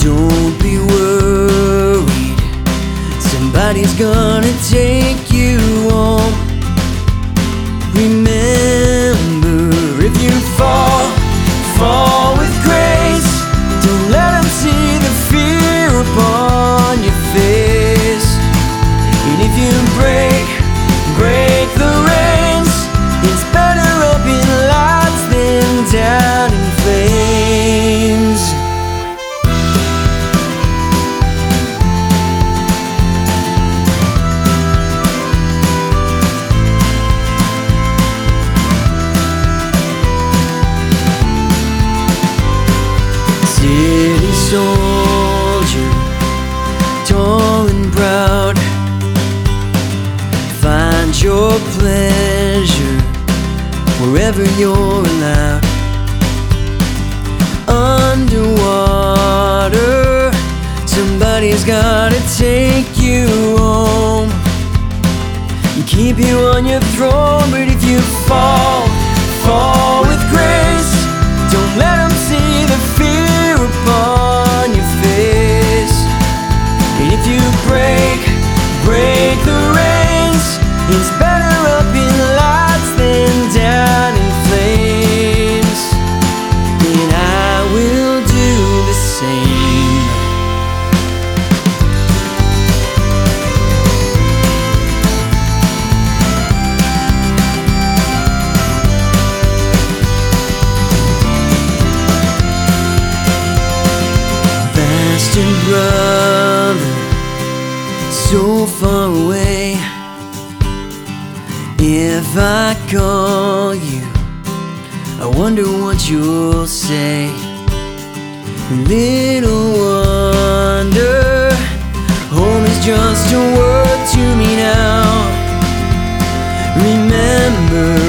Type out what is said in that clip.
Don't be worried, somebody's gonna take you home. Remember, if you fall, fall with grace. Don't let them see the fear upon your face. And if you break the reins, it's better up in lights than down in flames. City soldier, tall and proud, find your pleasure wherever you're allowed. Underwater, somebody's gotta take you home and keep you on your throne. But if you fall, fall with grace. Don't let them see the fear upon your face. And if you break the reins, it's better up in lights than down in flames. And I will do the same. Bastard brother, so far away. If I call you, I wonder what you'll say. Little wonder, home is just a word to me now. Remember,